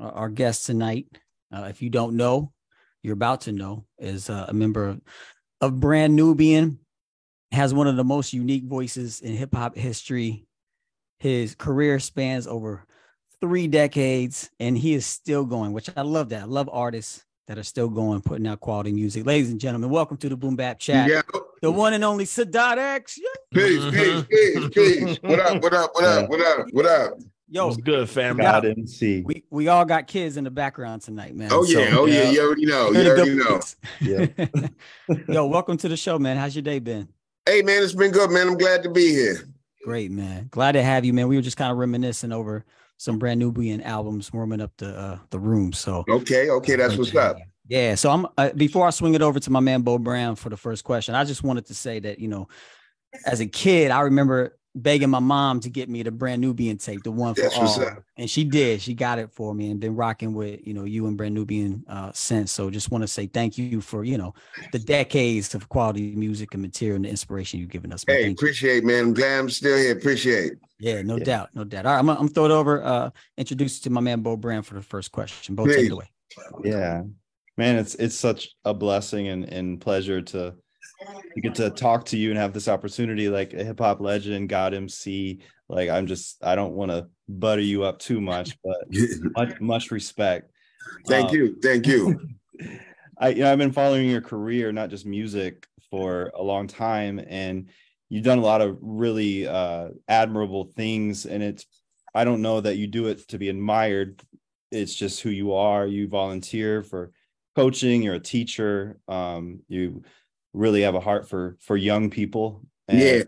our guest tonight, if you don't know, you're about to know, is a member of Brand Nubian, has one of the most unique voices in hip hop history. His career spans over 3 decades, and he is still going, which I love that. I love artists that are still going, putting out quality music. Ladies and gentlemen, welcome to the Boom Bap Chat. Yeah. The one and only Sadat X. Peace, peace. What up? Yo, what's good, fam? God MC. We all got kids in the background tonight, man. Oh yeah, you already know. Yeah. Yo, welcome to the show, man. How's your day been? Hey man, it's been good, man. I'm glad to be here. Great, man. Glad to have you, man. We were just kind of reminiscing over some Brand Nubian albums, warming up the room. So okay, that's what's up. Yeah. So I'm before I swing it over to my man Bo Brown for the first question, I just wanted to say that, as a kid, I remember begging my mom to get me the Brand Nubian tape, the one for all, and she did. She got it for me, and been rocking with you and Brand Nubian since. So just want to say thank you for the decades of quality music and material and the inspiration you've given us. Hey, appreciate, man. I'm glad I'm still here. Appreciate. Yeah, no doubt. All right, I'm gonna throw it over. Introduce you to my man Bo Brown for the first question. Bo, take it away. Yeah, man, it's such a blessing and pleasure to get to talk to you and have this opportunity, like a hip hop legend, God MC. Like I don't want to butter you up too much, but much respect. Thank you. I've been following your career, not just music, for a long time, and you've done a lot of really admirable things. And I don't know that you do it to be admired. It's just who you are. You volunteer for coaching. You're a teacher. You really have a heart for young people and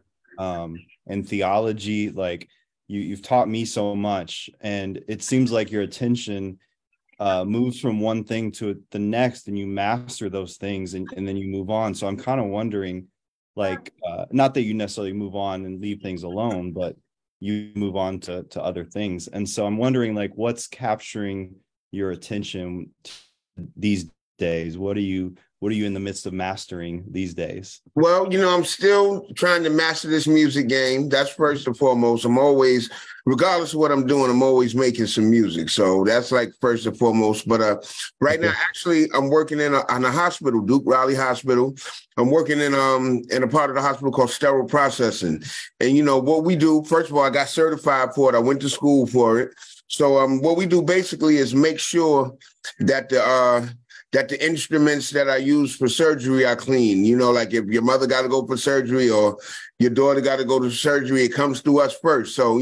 theology. Like you've taught me so much, and it seems like your attention moves from one thing to the next, and you master those things, and then you move on. So I'm kind of wondering, like, not that you necessarily move on and leave things alone, but you move on to other things. And so I'm wondering, like, what's capturing your attention these days? What are you in the midst of mastering these days? Well, I'm still trying to master this music game. That's first and foremost. I'm always, regardless of what I'm doing, I'm always making some music. So that's like first and foremost. But right now, actually, I'm working in a hospital, Duke Raleigh Hospital. I'm working in a part of the hospital called sterile processing. And what we do, first of all, I got certified for it. I went to school for it. So what we do basically is make sure that the instruments that I use for surgery are clean. Like if your mother got to go for surgery or your daughter got to go to surgery, it comes through us first. So,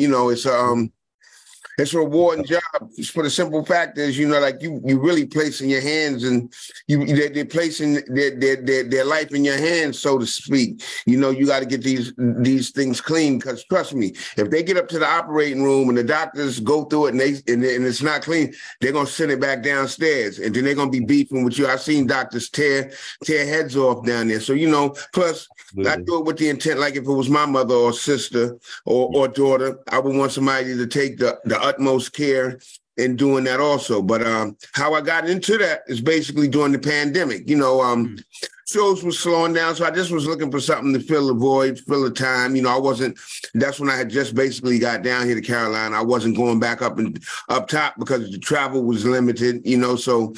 it's a rewarding job for the simple fact is, like you really placing your hands and they're placing their life in your hands, so to speak. You got to get these things clean, because trust me, if they get up to the operating room and the doctors go through it and it's not clean, they're going to send it back downstairs, and then they're going to be beefing with you. I've seen doctors tear heads off down there. So, plus I do it with the intent, like if it was my mother or sister or daughter, I would want somebody to take the utmost care in doing that also. But how I got into that is basically during the pandemic. Shows was slowing down, so I just was looking for something to fill the void, fill the time. That's when I had just basically got down here to Carolina. I wasn't going back up top because the travel was limited, so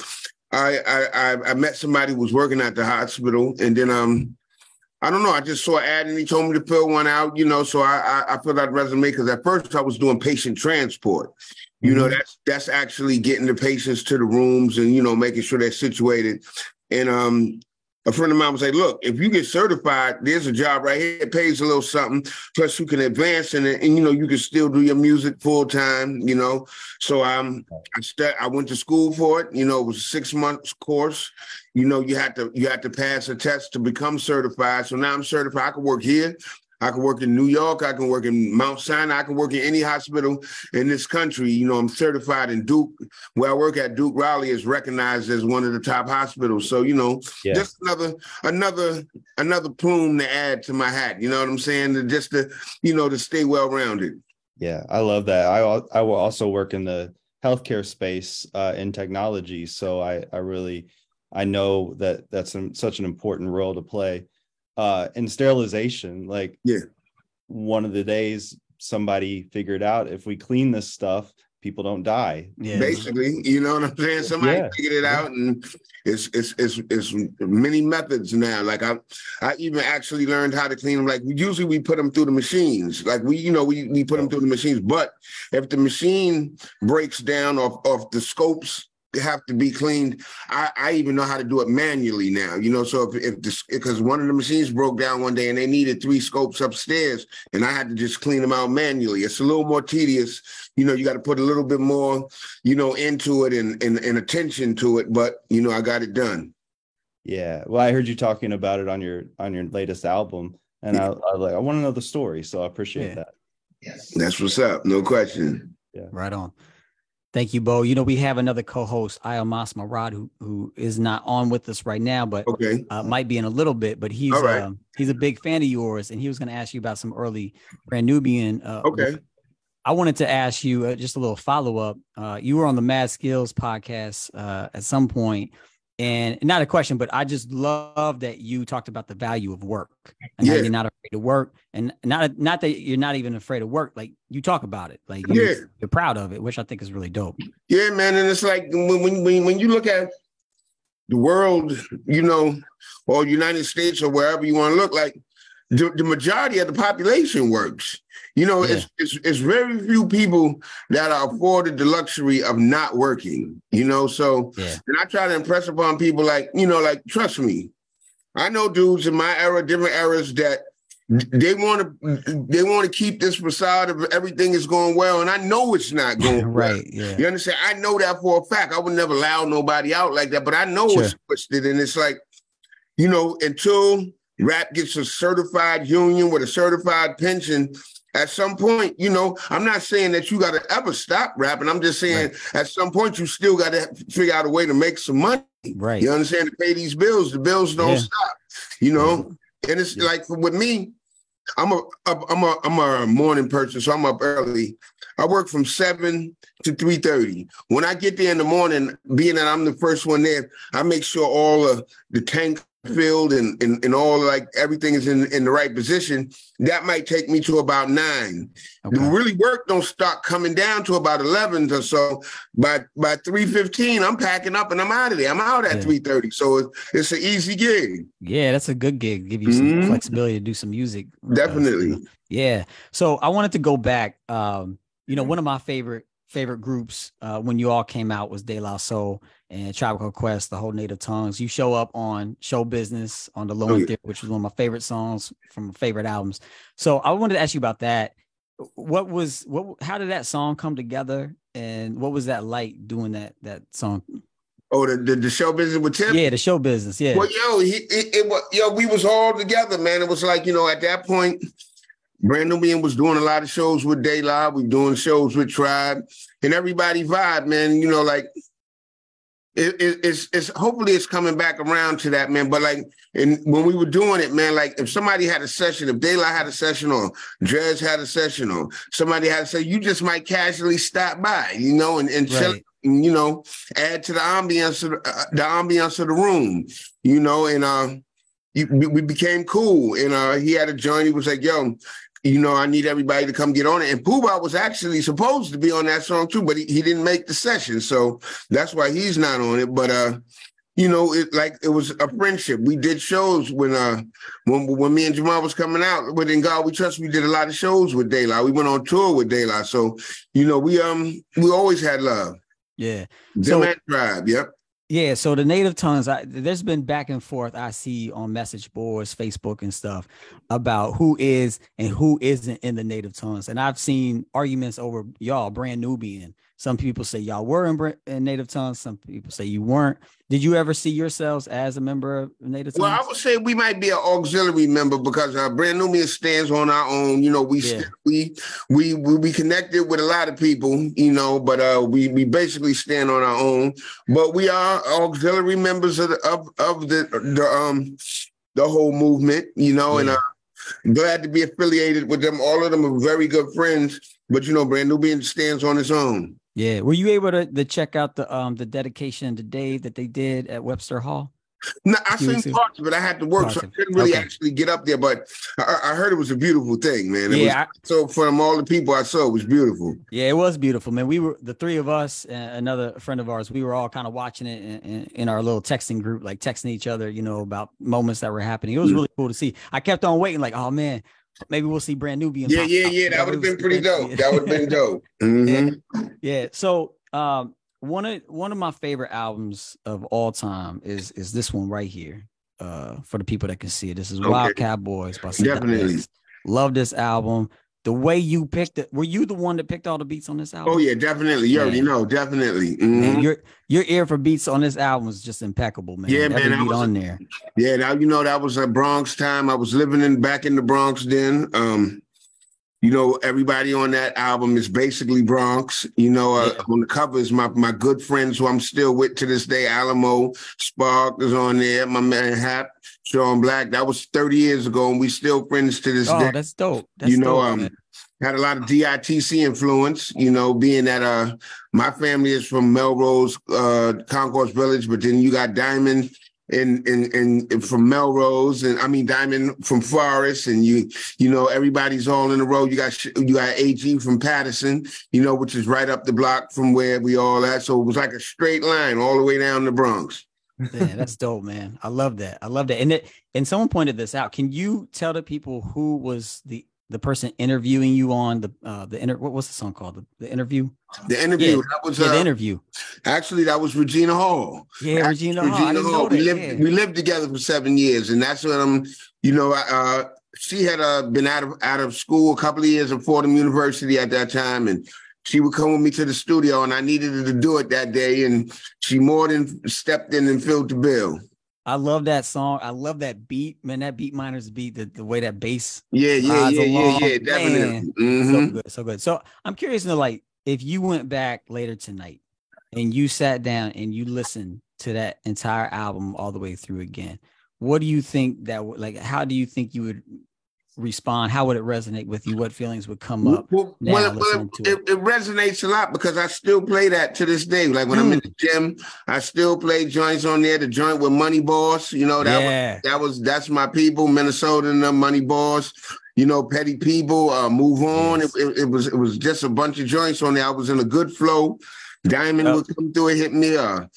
I met somebody who was working at the hospital, and then I don't know. I just saw an ad and he told me to fill one out, so I filled out a resume, because at first I was doing patient transport. That's actually getting the patients to the rooms and, making sure they're situated. And a friend of mine would say, look, if you get certified, there's a job right here. It pays a little something. Plus you can advance in it, and, you can still do your music full time, So I went to school for it. It was a 6 months course. You had to pass a test to become certified. So now I'm certified. I can work here. I can work in New York. I can work in Mount Sinai. I can work in any hospital in this country. I'm certified in Duke. Where I work at, Duke Raleigh is recognized as one of the top hospitals. So, just another plume to add to my hat. You know what I'm saying? Just to stay well-rounded. Yeah, I love that. I will also work in the healthcare space in technology. So I know that that's such an important role to play. In sterilization, one of the days somebody figured out, if we clean this stuff, people don't die. Yeah. Basically, you know what I'm saying? Somebody Yeah. figured it out, and it's many methods now. Like I even actually learned how to clean them. Like usually we put them through the machines. Like we put them through the machines. But if the machine breaks down off the scopes have to be cleaned, I even know how to do it manually now. You know, so because one of the machines broke down one day and they needed 3 scopes upstairs, and I had to just clean them out manually. It's a little more tedious. You know, you got to put a little bit more, into it and attention to it. But I got it done. Yeah. Well, I heard you talking about it on your latest album, and I was like, I want to know the story. So I appreciate that. Yes, that's what's up. No question. Yeah. Right on. Thank you, Bo. We have another co-host, Ayamas Marad, who is not on with us right now, but might be in a little bit. But he's a big fan of yours, and he was going to ask you about some early Brand Nubian. I wanted to ask you just a little follow-up. You were on the Mad Skills podcast at some point, and not a question, but I just love that you talked about the value of work and how you're not afraid to work, and not that you're not even afraid of work. Like you talk about it, like you're proud of it, which I think is really dope. Yeah, man. And it's like when you look at the world, or United States or wherever you want to look, like the majority of the population works. It's very few people that are afforded the luxury of not working, so, and I try to impress upon people like trust me, I know dudes in my era, different eras, that they want to keep this facade of everything is going well. And I know it's not going right. well. Yeah. You understand? I know that for a fact. I would never allow nobody out like that, but I know it's twisted. And it's like, until rap gets a certified union with a certified pension, at some point, I'm not saying that you got to ever stop rapping. I'm just saying at some point, you still got to figure out a way to make some money. Right. You understand? To pay these bills. The bills don't stop, And it's like with me, I'm a morning person, so I'm up early. I work from 7 to 3:30. When I get there in the morning, being that I'm the first one there, I make sure all of the tank filled and all, like, everything is in the right position. That might take me to about 9. The really work don't start coming down to about 11 or so. By 3:15, I'm packing up and I'm out of there. I'm out at 3:30. So it's an easy gig. Yeah, that's a good gig. Give you some flexibility to do some music. Definitely. Yeah. So I wanted to go back. One of my favorite groups when you all came out was De La Soul and Tribe Called Quest, the whole Native Tongues. You show up on Show Business on the Low End Theory, which was one of my favorite songs from my favorite albums. So I wanted to ask you about that. How did that song come together, and what was that like doing that song? Oh, the Show Business with Tim? Yeah, the Show Business. Yeah. Well, we was all together, man. It was like, at that point, Brand Nubian was doing a lot of shows with De La. We doing shows with Tribe, and everybody vibe, man. It's hopefully it's coming back around to that, man. But when we were doing it, man, like if somebody had a session, if De La had a session, or Drez had a session, or somebody had a session, you just might casually stop by, and chill, add to the ambiance of the room, and we became cool. And he had a joint. He was like, yo, I need everybody to come get on it. And Pooh Bah was actually supposed to be on that song too, but he didn't make the session. So that's why he's not on it. But, it was a friendship. We did shows when me and Jamal was coming out with In God We Trust. We did a lot of shows with De La. We went on tour with De La. So, we always had love. Yeah. Them and Tribe. Yep. Yeah, so the Native Tongues, there's been back and forth I see on message boards, Facebook and stuff about who is and who isn't in the Native Tongues. And I've seen arguments over y'all, Brand Nubian. Some people say y'all were in Native Tongues. Some people say you weren't. Did you ever see yourselves as a member of Native Tongues? Well, I would say we might be an auxiliary member because Brand Nubian stands on our own. We connected with a lot of people, but we basically stand on our own. But we are auxiliary members of the whole movement, and glad to be affiliated with them. All of them are very good friends, but Brand Nubian stands on its own. Yeah. Were you able to check out the dedication to Dave that they did at Webster Hall? No, I A few seen weeks ago? parts of it. I had to work, so Parts I of it. couldn't really Okay. actually get up there. But I heard it was a beautiful thing, man. It was Yeah, so from all the people I saw, it was beautiful. yeah, it was beautiful, man. We were the three of us and another friend of ours. We were all kind of watching it in our little texting group, like texting each other, about moments that were happening. It was really cool to see. I kept on waiting, like, oh man, maybe we'll see Brand Nubian. Yeah, pop yeah, out. yeah. That would have We'll been see pretty Brand dope. Nubian. That would have been dope. Yeah, Mm-hmm. yeah. So, one of my favorite albums of all time is this one right here. For the people that can see it, this is Okay. Wild Cowboys by Sadat Definitely. X. Love this album. The way you picked it, were you the one that picked all the beats on this album? Oh yeah, definitely. You already Man. know, definitely. Man, Mhm. your ear for beats on this album is just impeccable, man. Yeah, Every man, I beat was- on there. Yeah, now that was a Bronx time. I was living back in the Bronx then. Everybody on that album is basically Bronx. On the cover is my good friends who I'm still with to this day. Alamo Spark is on there. My man Hap, Sean Black. That was 30 years ago, and we still friends to this day. Oh, that's dope. That's dope, man. Had a lot of DITC influence, being that my family is from Melrose, Concourse Village, but then you got Diamond and from Melrose, and I mean Diamond from Forest, and everybody's all in a row. You got AG from Patterson, which is right up the block from where we all at. So it was like a straight line all the way down the Bronx. Yeah, that's dope, man. I love that. And someone pointed this out. Can you tell the people who was the person interviewing you on what was the song called? The interview? The interview. Yeah. That was the interview. Actually, that was Regina Hall. Yeah, Regina Hall. I didn't know that. We lived together for 7 years, and that's when she had been out of school a couple of years at Fordham University at that time, and she would come with me to the studio, and I needed her to do it that day, and she more than stepped in and filled the bill. I love that song. I love that beat, man. That beat miners beat, the way that bass. Yeah, definitely. Mm-hmm. So good. So I'm curious to know, like, if you went back later tonight and you sat down and you listened to that entire album all the way through again, what do you think how do you think you would respond? How would it resonate with you? What feelings would come up? It resonates a lot because I still play that to this day. Like when I'm in the gym, I still play joints on there. The joint with Money Boss, that's my people, Minnesota and the Money Boss. Petty People, Move On. Yes. It was just a bunch of joints on there. I was in a good flow. Diamond would come through and hit me.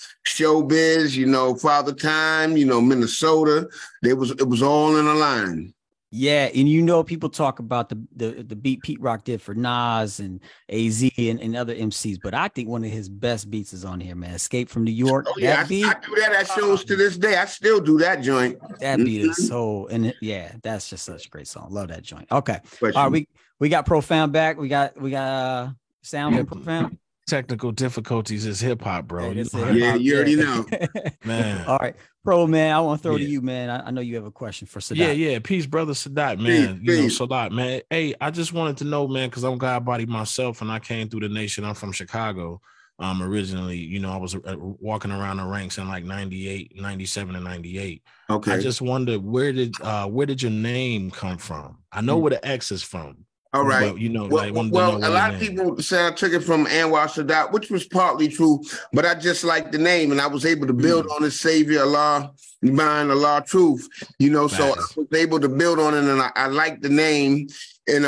Showbiz, Father Time, Minnesota. It was all in a line. Yeah, and people talk about the beat Pete Rock did for Nas and AZ and other MCs, but I think one of his best beats is on here, man. Escape from New York. Oh yeah, I do that at shows to this day. I still do that joint. That beat is that's just such a great song. Love that joint. Okay, all right, we got Profound back. We got sound at Profound. Technical difficulties is hip hop, bro. Yeah, you already know, man. All right, Pro, man. I want to throw to you, man. I know you have a question for Sadat. Yeah. Peace, brother Sadat, man. Peace. Sadat, man. Hey, I just wanted to know, man, because I'm God body myself, and I came through the nation. I'm from Chicago. Originally, I was walking around the ranks in like 98, 97, and 98. Okay. I just wondered where did your name come from? I know where the X is from. All right. But, a lot of people say I took it from Anwar Sadat, which was partly true, but I just liked the name, and I was able to build on the Savior, Allah, Iman, Allah, Truth. So I was able to build on it, and I liked the name, and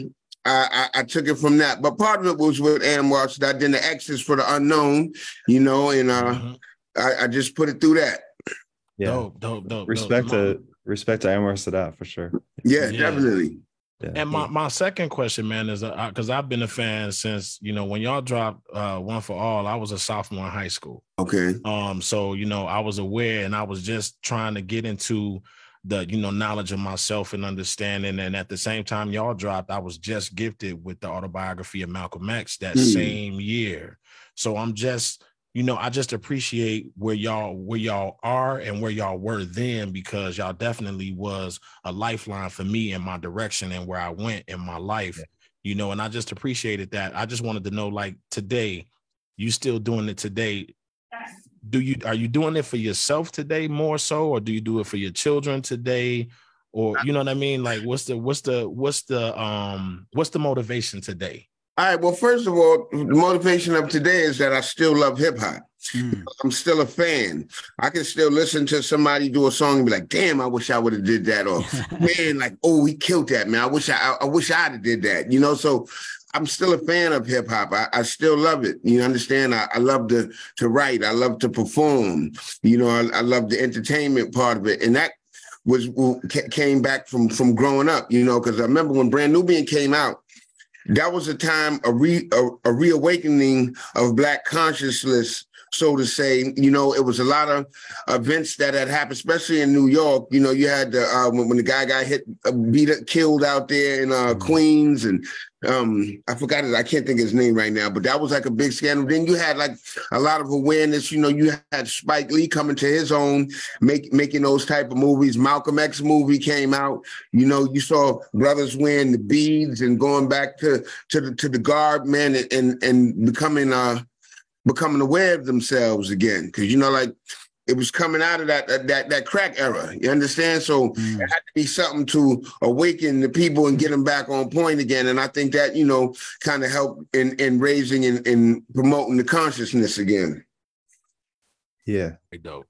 I took it from that. But part of it was with Anwar Sadat. Then the X is for the unknown, and I just put it through that. Yeah. Dope. Respect to Anwar Sadat for sure. Yeah. Definitely. Yeah. And my second question, man, is because I've been a fan since when y'all dropped One for All. I was a sophomore in high school. Okay. So I was aware, and I was just trying to get into the knowledge of myself and understanding. And at the same time y'all dropped, I was just gifted with the autobiography of Malcolm X that same year. So I'm just I just appreciate where y'all are and where y'all were then, because y'all definitely was a lifeline for me in my direction and where I went in my life, and I just appreciated that. I just wanted to know, like, today, you still doing it today? Are you doing it for yourself today more so, or do you do it for your children today? Or, you know what I mean? Like, what's the motivation today? All right. Well, first of all, the motivation of today is that I still love hip hop. I'm still a fan. I can still listen to somebody do a song and be like, damn, I wish I would have did that. Or man, like, oh, he killed that, man. I wish I'd have did that. So I'm still a fan of hip hop. I still love it. You understand? I love to write. I love to perform. I love the entertainment part of it. And that came back from growing up, because I remember when Brand Nubian came out, that was a time, a reawakening of Black consciousness, so to say. It was a lot of events that had happened, especially in New York. You had when the guy got killed out there in Queens, and I forgot I can't think of his name right now, but that was like a big scandal. Then you had like a lot of awareness. You had Spike Lee coming to his own, making those type of movies. Malcolm X movie came out. You saw brothers wearing the beads and going back to the garb, man, and becoming aware of themselves again. Because it was coming out of that crack era. You understand? So it had to be something to awaken the people and get them back on point again. And I think that, kind of helped in raising and promoting the consciousness again. Yeah. Dope.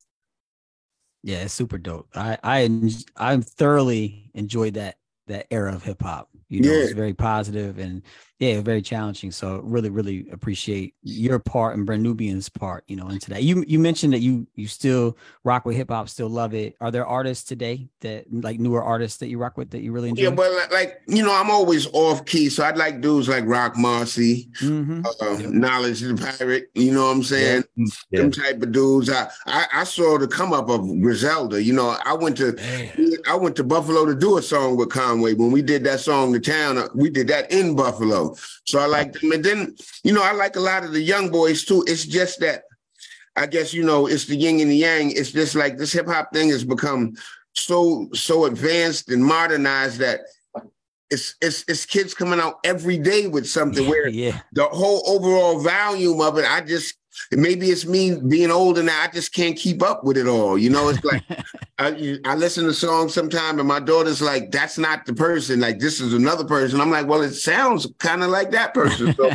Yeah, it's super dope. I thoroughly enjoyed that era of hip hop. It's very positive and very challenging. So really, really appreciate your part and Brand Nubian's part, into that. You mentioned that you still rock with hip hop, still love it. Are there artists today that like newer artists that you rock with that you really enjoy? Yeah, but I'm always off key. So I'd like dudes like Rock Marcy, Knowledge the Pirate, you know what I'm saying? Yeah. Them type of dudes. I saw the come up of Griselda. I went to Buffalo to do a song with Conway. When we did that song, The Town, we did that in Buffalo. So I like them. And then, I like a lot of the young boys too. It's just that, I guess, it's the yin and the yang. It's just like this hip hop thing has become so advanced and modernized that it's kids coming out every day with something where the whole overall volume of it, maybe it's me being older now, I just can't keep up with it all. It's like I listen to songs sometime and my daughter's like, that's not the person. Like, this is another person. I'm like, well, it sounds kind of like that person. So,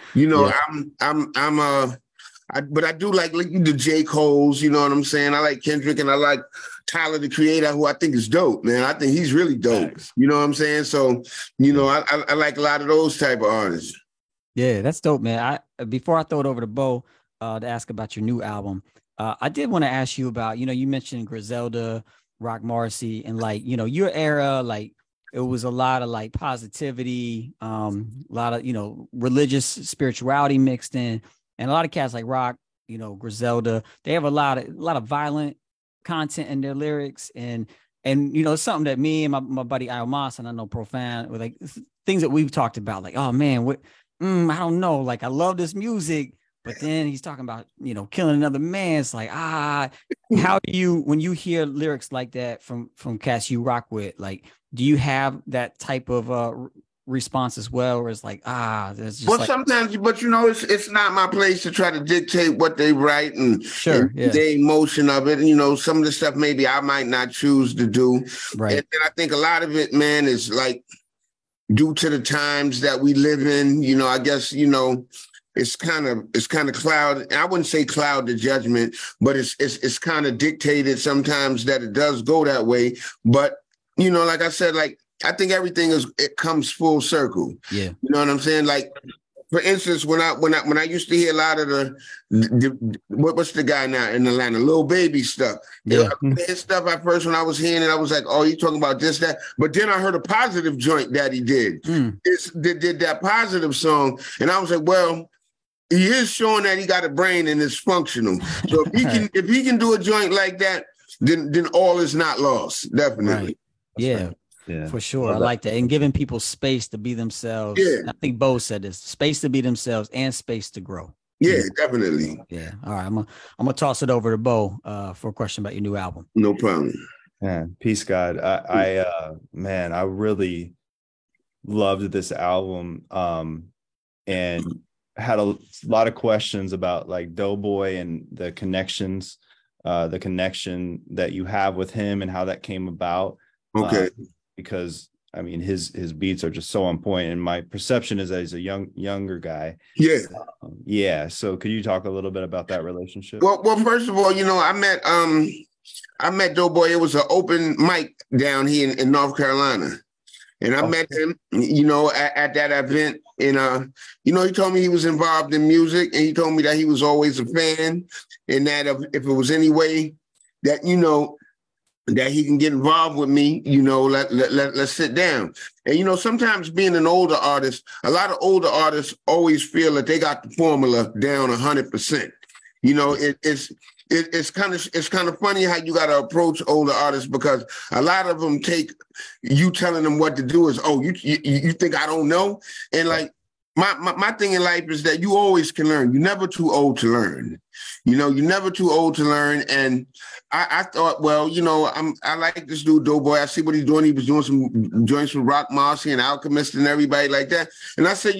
but I do like the J. Cole's, you know what I'm saying? I like Kendrick and I like Tyler, the Creator, who I think is dope, man. I think he's really dope. Thanks. You know what I'm saying? So, I like a lot of those type of artists. Yeah, that's dope, man. Before I throw it over to Bo to ask about your new album, I did want to ask you about, you mentioned Griselda, Rock Marcy, and your era, it was a lot of positivity, a lot of, religious spirituality mixed in, and a lot of cats like Rock, Griselda, they have a lot of violent content in their lyrics, and it's something that me and my buddy Al Mas, and I know Profan, were things that we've talked about, oh man, I don't know, I love this music, but then he's talking about, killing another man. It's how do you, when you hear lyrics like that from cats you rock with, do you have that type of response as well, or it's there's just sometimes, but it's not my place to try to dictate what they write and the emotion of it. Some of the stuff maybe I might not choose to do. Right. And I think a lot of it, man, is due to the times that we live in. I guess, it's kind of cloud. I wouldn't say cloud the judgment, but it's kind of dictated sometimes that it does go that way. But, like I said, I think everything it comes full circle. Yeah. You know what I'm saying? For instance, when I used to hear a lot of the what's the guy now in Atlanta, Lil Baby stuff. Yeah. His stuff at first when I was hearing it, I was like, oh, you talking about this, that. But then I heard a positive joint that he did. Did that positive song. And I was like, well, he is showing that he got a brain and is functional. So if he can do a joint like that, then all is not lost. Definitely. Right. Yeah. Yeah, for sure. I like that. And giving people space to be themselves. Yeah. I think Bo said this, space to be themselves and space to grow. Yeah, definitely. Yeah. All right. I'm gonna toss it over to Bo for a question about your new album. No problem. Man, peace, God. I really loved this album. And had a lot of questions about Doughboy and the connection that you have with him and how that came about. Okay. Because I mean, his beats are just so on point, and my perception is that he's a younger guy. Yeah. Yeah. So could you talk a little bit about that relationship? Well, first of all, I met Doughboy. It was an open mic down here in North Carolina. And I met him, at that event. And, he told me he was involved in music, and he told me that he was always a fan, and that if it was any way that, that he can get involved with me, let's sit down. And, sometimes being an older artist, a lot of older artists always feel that they got the formula down 100%. It's kind of funny how you got to approach older artists, because a lot of them take you telling them what to do as, oh, you think I don't know? And like my thing in life is that you always can learn. You're never too old to learn. You're never too old to learn. And I thought, well, I like this dude Doughboy. I see what he's doing. He was doing some joints with Rock Marcy and Alchemist and everybody like that. And I said,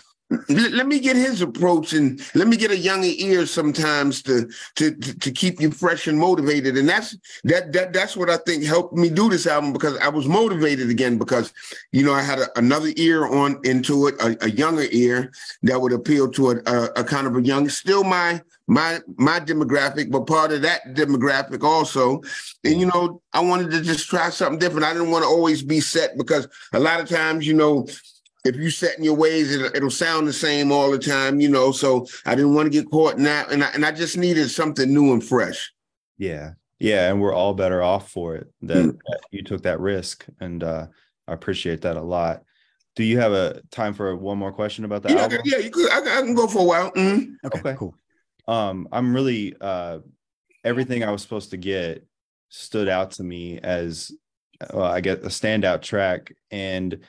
let me get his approach, and let me get a younger ear sometimes to keep you fresh and motivated. And that's what I think helped me do this album, because I was motivated again, because I had another ear on into it, a younger ear that would appeal to a kind of a young, still my demographic, but part of that demographic also. And I wanted to just try something different. I didn't want to always be set, because a lot of times if you set in your ways, it'll sound the same all the time, so I didn't want to get caught in that. And I just needed something new and fresh. Yeah. Yeah. And we're all better off for it that you took that risk. And I appreciate that a lot. Do you have a time for one more question about the album? Yeah, you could. I can go for a while. Mm-hmm. Okay, cool. I'm really, everything I was supposed to get stood out to me as, I get a standout track. And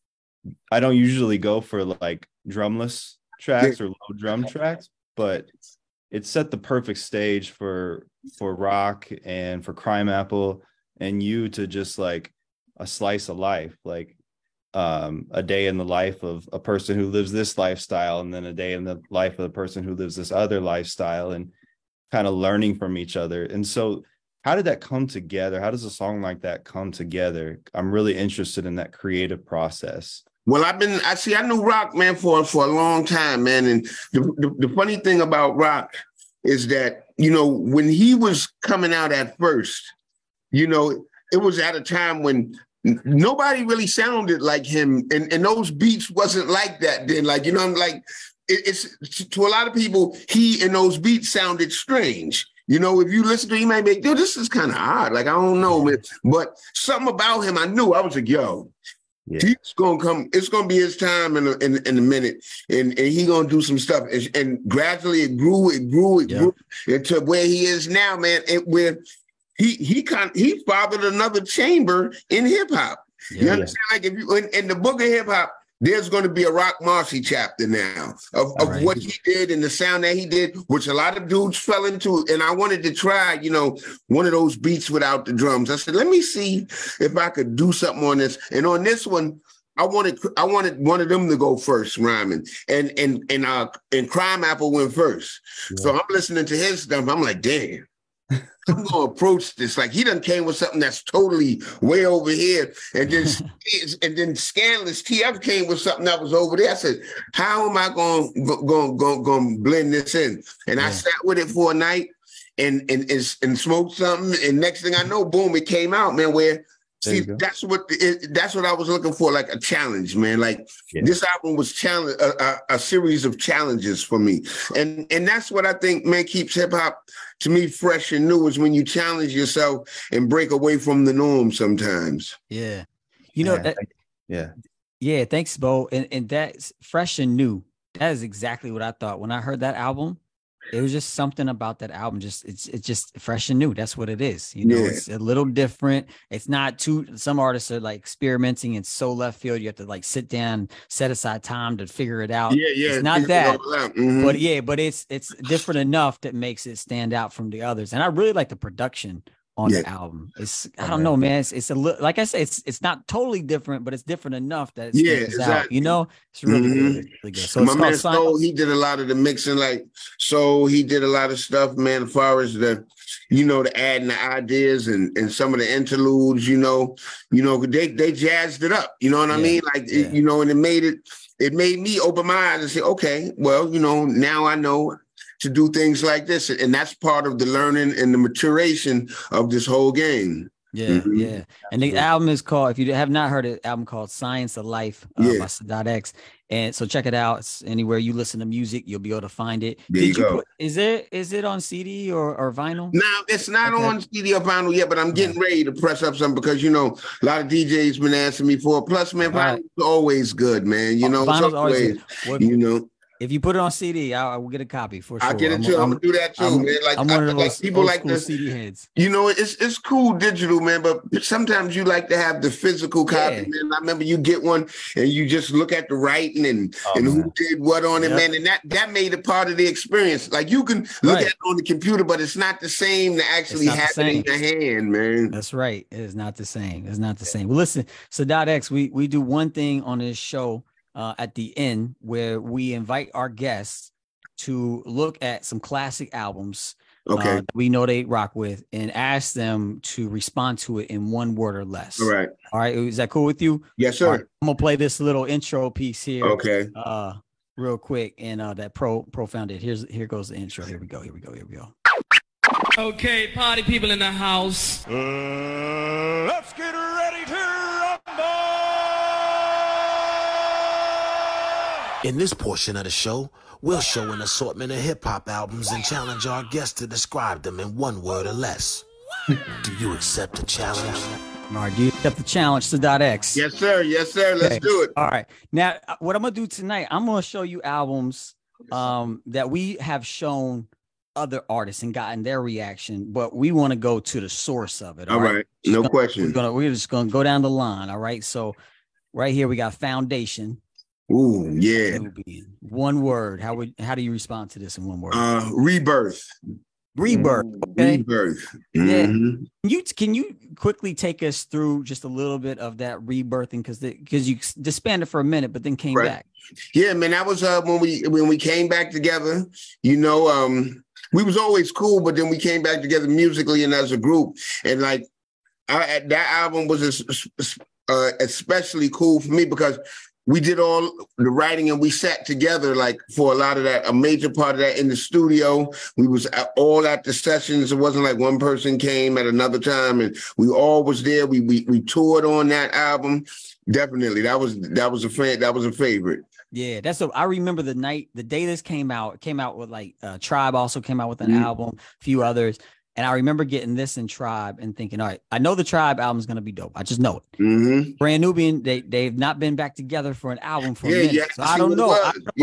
I don't usually go for like drumless tracks or low drum tracks, but it set the perfect stage for Rock and for Crime Apple and you to just like a slice of life, like a day in the life of a person who lives this lifestyle, and then a day in the life of the person who lives this other lifestyle, and kind of learning from each other. And so how did that come together? How does a song like that come together? I'm really interested in that creative process. Well, I knew Rock, man, for a long time, man. And the funny thing about Rock is that, when he was coming out at first, it was at a time when nobody really sounded like him. And those beats wasn't like that then. Like, it's to a lot of people, he and those beats sounded strange. If you listen to him, you might be like, dude, this is kind of odd. Like, I don't know, man. But something about him, I knew. I was like, yo. Yeah. He's gonna come. It's gonna be his time in a minute, and he gonna do some stuff. And gradually, it grew into where he is now, man. And where he fathered another chamber in hip hop. You understand? Like if you in the book of hip hop, there's going to be a Rock Marcy chapter now of what he did and the sound that he did, which a lot of dudes fell into. And I wanted to try, one of those beats without the drums. I said, let me see if I could do something on this. And on this one, I wanted one of them to go first, rhyming, and Crime Apple went first. Yeah. So I'm listening to his stuff. I'm like, damn. I'm gonna approach this like he done came with something that's totally way over here, and then Scandalous TF came with something that was over there. I said, "How am I going blend this in?" And I sat with it for a night and smoked something, and next thing I know, boom, it came out, man. Where see, that's what I was looking for, like a challenge, man. Like this album was a series of challenges for me, and that's what I think, man, keeps hip hop to me fresh and new, is when you challenge yourself and break away from the norm sometimes. Yeah, Thanks, Bo, and that's fresh and new. That is exactly what I thought when I heard that album. It was just something about that album. It's just fresh and new. That's what it is. It's a little different. It's not some artists are like experimenting. It's so left field. You have to like sit down, set aside time to figure it out. It's not that, but it's different enough that makes it stand out from the others. And I really like the production on the album. It's I don't know, man. It's a like I said, it's not totally different, but it's different enough that it stands out. You know, it's really good. It's really good. So my man Soul, he did a lot of the mixing, like Soul. He did a lot of stuff, man. As far as the, you know, the adding the ideas and some of the interludes, you know, they jazzed it up. You know what I mean? Like you know, and it made me open my eyes and say, okay, well, you know, now I know to do things like this. And that's part of the learning and the maturation of this whole game. Yeah, yeah. And the album is called, if you have not heard it, album called Science of Life by Sadat X. And so check it out. It's anywhere you listen to music, you'll be able to find it. There you go. Is it on CD or vinyl? No, it's not on CD or vinyl yet, but I'm getting ready to press up something because, you know, a lot of DJs been asking me for it. Plus, man, vinyl's always good, man. You know, vinyl's always good. You know. If you put it on CD, I will get a copy for sure. I'll get it too. I'm gonna do that too, man. Like I'm one of those people like the CD heads. You know, it's cool digital, man, but sometimes you like to have the physical copy, man. I remember you get one and you just look at the writing and who did what on it, man. And that made it part of the experience. Like you can look at it on the computer, but it's not the same to actually have it in your hand, man. That's right. It is not the same. It's not the same. Well, listen, Sadat X, we do one thing on this show at the end where we invite our guests to look at some classic albums that we know they rock with and ask them to respond to it in one word or less. All right. Is that cool with you? Yes, sir. Right, I'm gonna play this little intro piece here. Okay. Real quick, and that Pro found it. Here goes the intro. Here we go. Okay, party people in the house. Let's get ready to rumble. In this portion of the show, we'll show an assortment of hip-hop albums and challenge our guests to describe them in one word or less. Do you accept the challenge? All right, do you accept the challenge, Sadat X? Yes, sir. Yes, sir. Let's do it. All right. Now, what I'm going to do tonight, I'm going to show you albums that we have shown other artists and gotten their reaction, but we want to go to the source of it. All right. No question. We're just going to go down the line. All right. So right here, we got Foundation. Ooh, yeah. One word. How do you respond to this in one word? Rebirth. Okay. Rebirth. Mm-hmm. Yeah. Can you quickly take us through just a little bit of that rebirthing because you disbanded for a minute, but then came back. Yeah, man. That was when we came back together. You know, we was always cool, but then we came back together musically and as a group, and like that album was especially cool for me because we did all the writing and we sat together like for a lot of that, a major part of that in the studio. We was all at the sessions. It wasn't like one person came at another time and we all was there. We toured on that album. Definitely. That was a favorite. Yeah, I remember the day this came out with like Tribe also came out with an album, a few others. And I remember getting this in Tribe and thinking, all right, I know the Tribe album is going to be dope. I just know it. Mm-hmm. Brand Nubian, they've not been back together for an album for a minute. Yeah, so I don't know.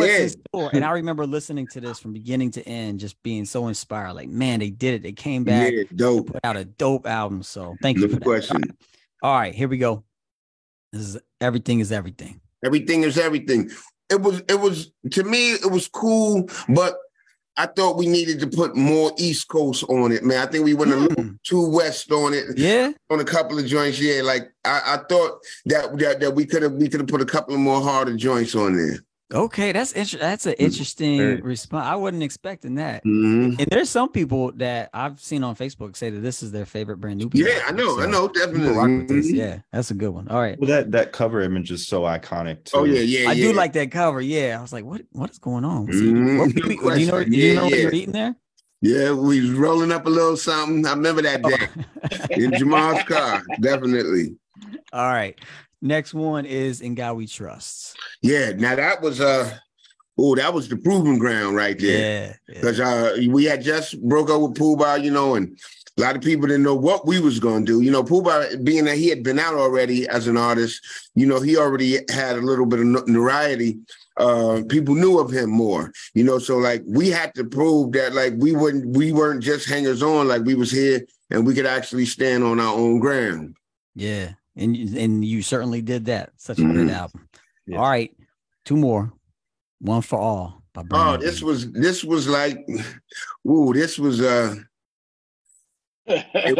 And I remember listening to this from beginning to end, just being so inspired. Like, man, they did it. They came back. Yeah, dope. Put out a dope album. So thank you for that. Question. All right, here we go. This is Everything is Everything. Everything is everything. It was to me, it was cool, but I thought we needed to put more East Coast on it, man. I think we went a little too West on it. Yeah, on a couple of joints. Yeah, like I thought that we could have put a couple of more harder joints on there. Okay, that's interesting. That's an interesting response. I wasn't expecting that. Mm-hmm. And there's some people that I've seen on Facebook say that this is their favorite Brand Nubian. Yeah, I know, definitely. Yeah, that's a good one. All right. Well, that cover image is so iconic too. Oh yeah. I do like that cover. Yeah, I was like, what is going on? Do you know what you're eating there? Yeah, we was rolling up a little something. I remember that day in Jamal's car. Definitely. All right. Next one is In God We Trust. Yeah, now that was that was the proving ground right there. Yeah. Because we had just broke up with Pooh Bah, you know, and a lot of people didn't know what we was going to do. You know, Pooh Bah, being that he had been out already as an artist, you know, he already had a little bit of notoriety. People knew of him more, you know, so like we had to prove that like we weren't just hangers on, like we was here and we could actually stand on our own ground. Yeah. And you certainly did that. Such a good album. Yeah. All right, two more. One for All by Brand Nubian. this was like, this was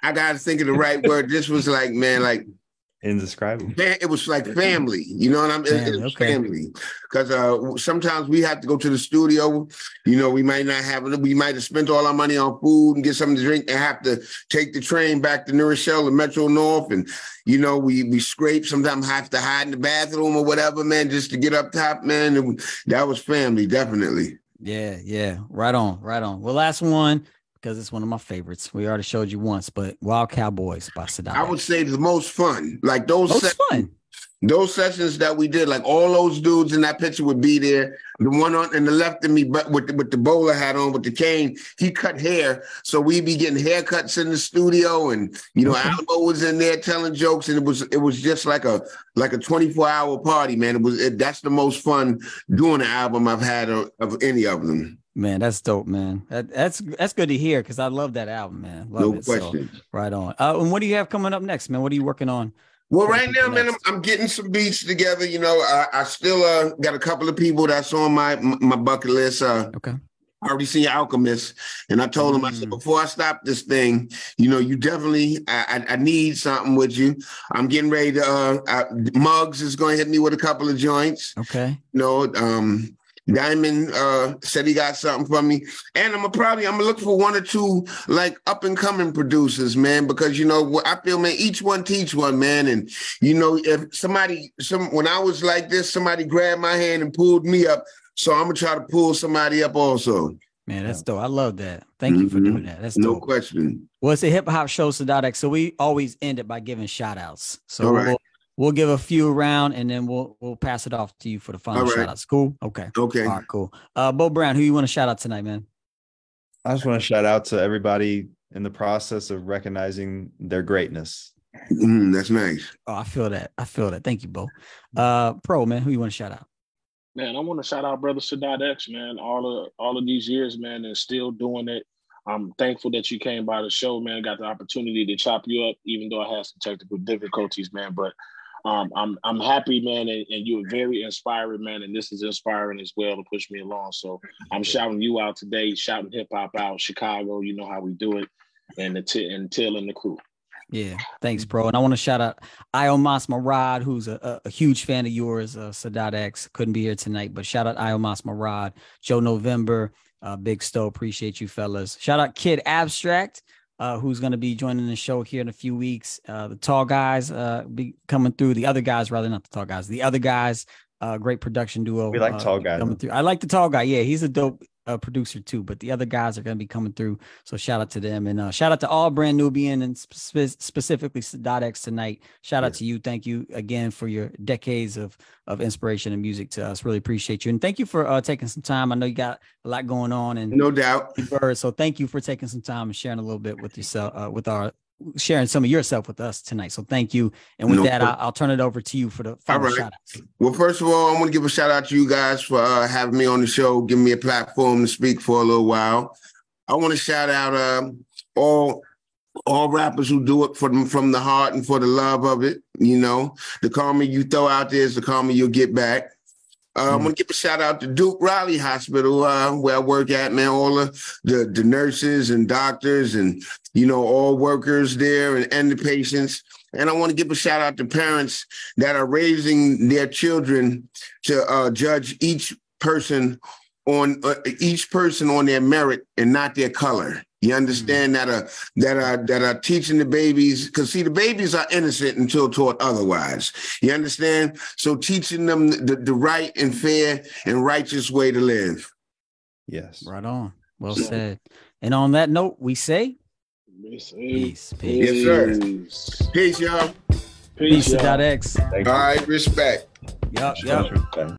I gotta think of the right word. This was like, man, like Indescribable. it was like family, you know what I mean? It was family. Because sometimes we have to go to the studio. You know, we might have spent all our money on food and get something to drink and have to take the train back to New Rochelle or Metro North. And, you know, we scrape, sometimes have to hide in the bathroom or whatever, man, just to get up top, man. That was family, definitely. Yeah. Right on. Well, last one, because it's one of my favorites. We already showed you once, but Wild Cowboys by Sadat. I would say the most fun. Like those fun. Those sessions that we did, like all those dudes in that picture would be there. The one on the left of me, but with the bowler hat on, with the cane, he cut hair. So we'd be getting haircuts in the studio, and you know, Alamo was in there telling jokes, and it was just like a 24-hour party, man. That's the most fun doing an album I've had of any of them. Man, that's dope, man. That's good to hear because I love that album, man. Love no question. So, right on. And what do you have coming up next, man? What are you working on? Well, right now, man, I'm getting some beats together. You know, I still got a couple of people that's on my bucket list. Okay. I already seen Alchemist, and I told him, I said, before I stop this thing, you know, you definitely, I need something with you. I'm getting ready to, Muggs is going to hit me with a couple of joints. Okay. You know, Diamond said he got something for me, and I'm gonna look for one or two like up and coming producers, man, because you know I feel, man, each one teach one, man, and you know if when I was like this, somebody grabbed my hand and pulled me up, so I'm gonna try to pull somebody up also. Man, that's dope. I love that. Thank you for doing that. That's no dope. question. Well, it's a hip hop show, Sadat X, so we always end it by giving shout outs. So all right. We'll give a few around and then we'll pass it off to you for the final shout outs. Cool. Okay. All right, cool. Bo Brown, who you want to shout out tonight, man? I just want to shout out to everybody in the process of recognizing their greatness. That's nice. Oh, I feel that. Thank you, Bo. Pro, man, who you want to shout out? Man, I want to shout out Brother Sadat X, man. All of these years, man, and still doing it. I'm thankful that you came by the show, man. Got the opportunity to chop you up, even though I had some technical difficulties, man. But I'm happy, man, and you're very inspiring, man, and this is inspiring as well to push me along. So I'm shouting you out today, shouting hip hop out, Chicago. You know how we do it, and Till and the crew. Yeah, thanks, bro. And I want to shout out Iomas Marad, who's a huge fan of yours, Sadat X. Couldn't be here tonight, but shout out Iomas Marad, Joe November, Big Stowe. Appreciate you, fellas. Shout out Kid Abstract. Who's going to be joining the show here in a few weeks. The Tall Guys be coming through. The other guys, rather, not the Tall Guys. The other guys, great production duo. We like Tall Guy. Coming through. I like the Tall Guy. Yeah, he's a dope producer too. But the other guys are going to be coming through. So shout out to them. And shout out to all Brand Nubian and specifically Sadat X tonight. Shout out to you. Thank you again for your decades of inspiration and music to us. Really appreciate you. And thank you for taking some time. I know you got a lot going on. And no doubt. So thank you for taking some time and sharing a little bit with yourself, sharing some of yourself with us tonight. So thank you. And with that, I'll turn it over to you for the final shout outs. Well, first of all, I want to give a shout out to you guys for having me on the show, giving me a platform to speak for a little while. I want to shout out all rappers who do it from the heart and for the love of it. You know, the karma you throw out there is the karma you'll get back. I'm going to give a shout out to Duke Riley Hospital, where I work at, man, all the nurses and doctors and, you know, all workers there and the patients. And I want to give a shout out to parents that are raising their children to judge each person on their merit and not their color. You understand that are teaching the babies, because see, the babies are innocent until taught otherwise. You understand? So teaching them the right and fair and righteous way to live. Yes. Right on. Well said. And on that note, we say peace. Yes, sir. Peace, y'all. Peace, Sadat X. All right, respect. Yup.